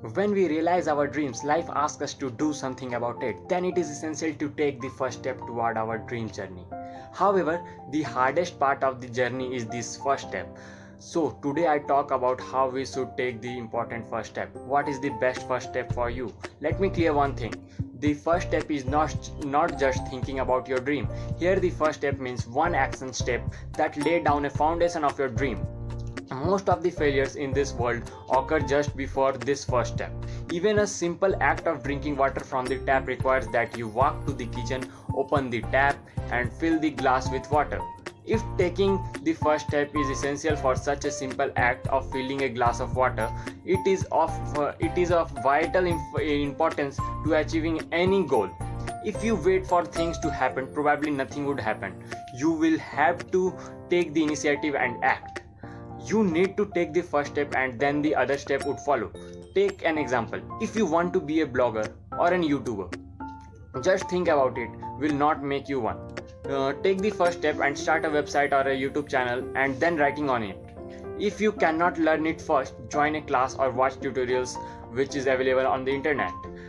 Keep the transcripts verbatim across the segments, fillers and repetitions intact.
When we realize our dreams, life asks us to do something about it. Then it is essential to take the first step toward our dream journey. However, the hardest part of the journey is this first step. So, today I talk about how we should take the important first step. What is the best first step for you? Let me clear one thing. The first step is not not just thinking about your dream. Here the first step means one action step that lay down a foundation of your dream. Most of the failures in this world occur just before this first step. Even a simple act of drinking water from the tap requires that you walk to the kitchen, open the tap, and fill the glass with water. If taking the first step is essential for such a simple act of filling a glass of water, it is of uh, it is of vital inf- importance to achieving any goal. If you wait for things to happen, probably nothing would happen. You will have to take the initiative and act. You need to take the first step and then the other step would follow. Take an example. If you want to be a blogger or an YouTuber, just think about it will not make you one. Uh, take the first step and start a website or a YouTube channel and then writing on it. If you cannot learn it first, join a class or watch tutorials which is available on the internet.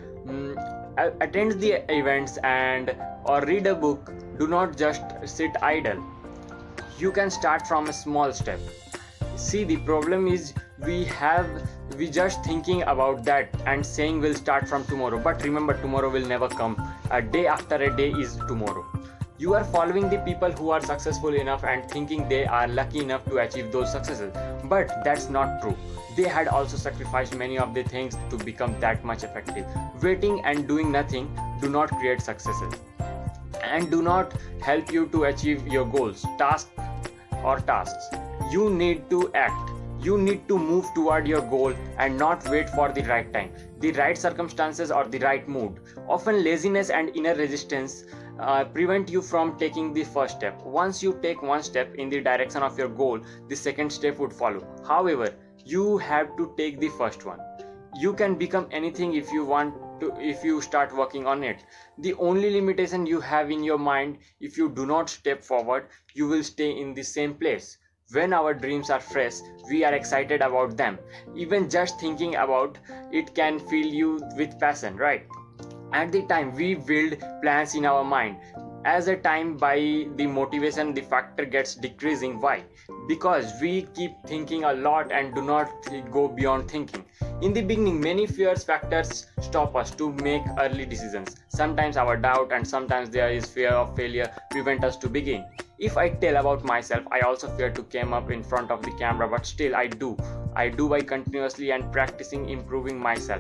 Mm, attend the events and or read a book. Do not just sit idle. You can start from a small step. See, the problem is we have we just thinking about that and saying we'll start from tomorrow. But remember, tomorrow will never come. A day after a day is tomorrow. You are following the people who are successful enough and thinking they are lucky enough to achieve those successes. But that's not true. They had also sacrificed many of the things to become that much effective. Waiting and doing nothing do not create successes and do not help you to achieve your goals, tasks or tasks. You need to act. You need to move toward your goal and not wait for the right time, the right circumstances or the right mood. Often laziness and inner resistance uh, prevent you from taking the first step. Once you take one step in the direction of your goal, the second step would follow. However, you have to take the first one. You can become anything if you want to, if you start working on it. The only limitation you have in your mind, if you do not step forward, you will stay in the same place. When our dreams are fresh, we are excited about them. Even just thinking about it can fill you with passion, right? At the time we build plans in our mind. As a time by the motivation the factor gets decreasing. Why? Because we keep thinking a lot and do not go beyond thinking. In the beginning, many fears factors stop us to make early decisions. Sometimes our doubt and sometimes there is fear of failure prevent us to begin. If I tell about myself, I also fear to come up in front of the camera, but still I do. I do by continuously and practicing improving myself.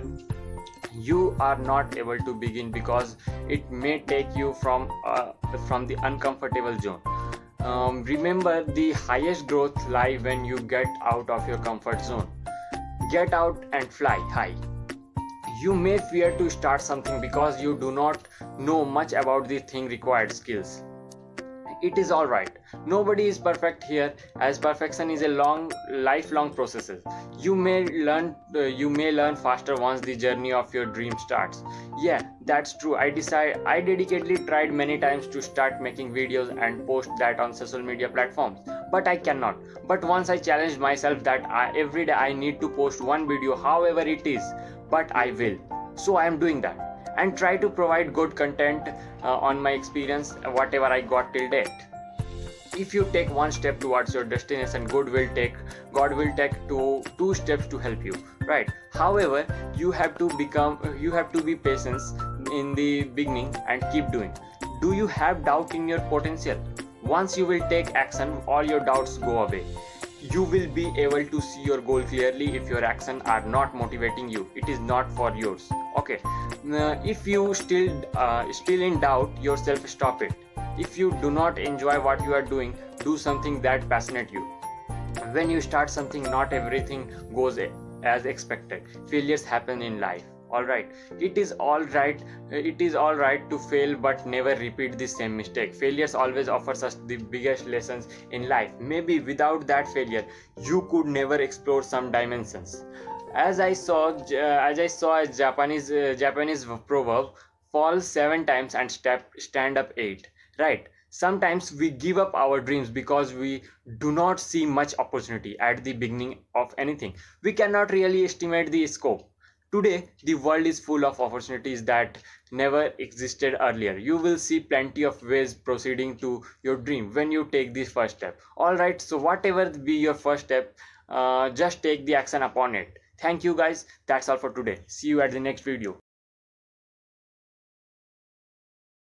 You are not able to begin because it may take you from uh, from the uncomfortable zone. Um, remember, the highest growth lies when you get out of your comfort zone. Get out and fly high. You may fear to start something because you do not know much about the thing required skills. It is all right. Nobody is perfect here, as perfection is a long lifelong process. You may learn uh, you may learn faster once the journey of your dream starts. Yeah, that's true. I decide I dedicatedly tried many times to start making videos and post that on social media platforms, but I cannot. But once I challenged myself that I, every day I need to post one video, however it is, but I will. So I am doing that and try to provide good content uh, on my experience, whatever I got till date. If you take one step towards your destination, god will take god will take two two steps to help you, right? However, you have to become you have to be patient in the beginning and keep doing. Do you have doubt in your potential? Once you will take action, all your doubts go away. You will be able to see your goal clearly. If your actions are not motivating you, it is not for yours. Okay. Uh, if you still uh, still in doubt yourself, stop it. If you do not enjoy what you are doing, do something that passionate you. When you start something, not everything goes as expected. Failures happen in life. All right, it is all right it is all right to fail, but never repeat the same mistake. Failures always offers us the biggest lessons in life. Maybe without that failure you could never explore some dimensions. As i saw uh, as I saw a japanese uh, japanese proverb, fall seven times and step stand up eight, right? Sometimes we give up our dreams because we do not see much opportunity at the beginning of anything. We cannot really estimate the scope. Today, the world is full of opportunities that never existed earlier. You will see plenty of ways proceeding to your dream when you take this first step. Alright, so whatever be your first step, uh, just take the action upon it. Thank you guys. That's all for today. See you at the next video.